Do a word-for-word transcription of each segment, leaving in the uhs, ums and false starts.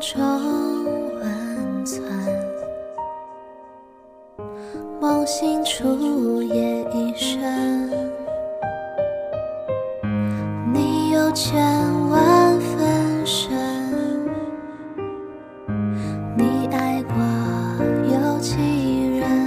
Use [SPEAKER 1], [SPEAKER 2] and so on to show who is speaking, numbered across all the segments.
[SPEAKER 1] 中温存，梦醒初夜已深。你有千万分身，你爱过有几人？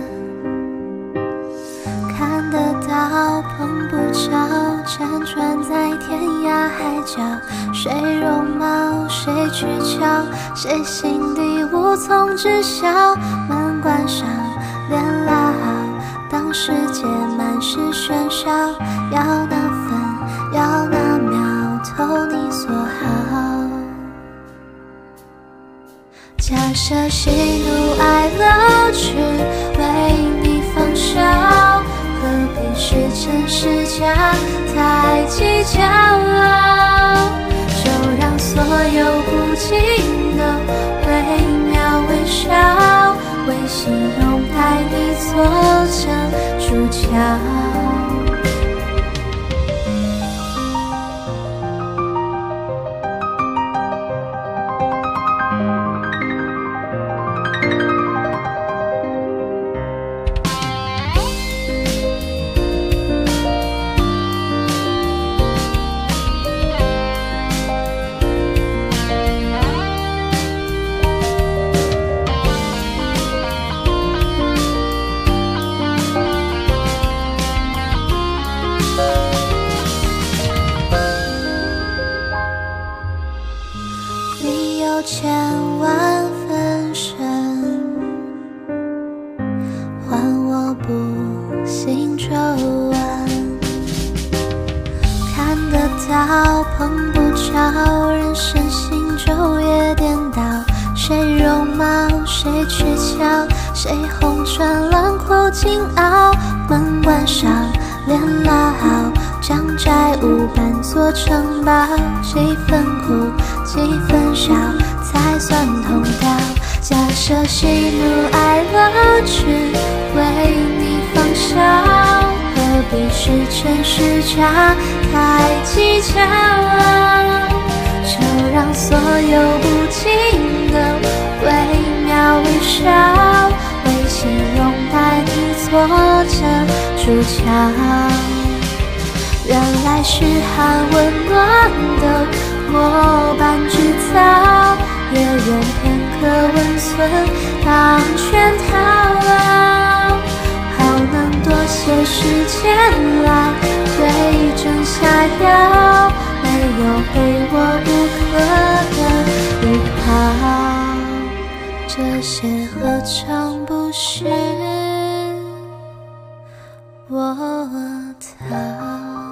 [SPEAKER 1] 看得到碰不着，辗转在天涯海角，谁绒毛谁躯壳，谁心底无从知晓。门关上，脸拉好，当世界满是喧嚣，要那分，要那秒，投你所好。假设喜怒哀乐去为你放手，何必是真是假太计较？就让所有不经的微妙微笑，微信拥带你做成主角。千万分身，换我不信皱纹。看得到碰不着，人生行昼夜颠倒，谁绒毛谁躯壳，谁红唇乱扣紧袄。门关上，脸拉好，将债务搬作城堡，几分苦几分笑才算同道。假设喜怒哀乐只为你放手，何必是真是假太计较？就让所有不经的微妙微笑，微信拥带你做成主角。原来嘘寒问暖的末班制造，也愿片刻温存当圈套。好能多些时间来对症下药，没有非我不可的一跑，这些何尝不是我逃？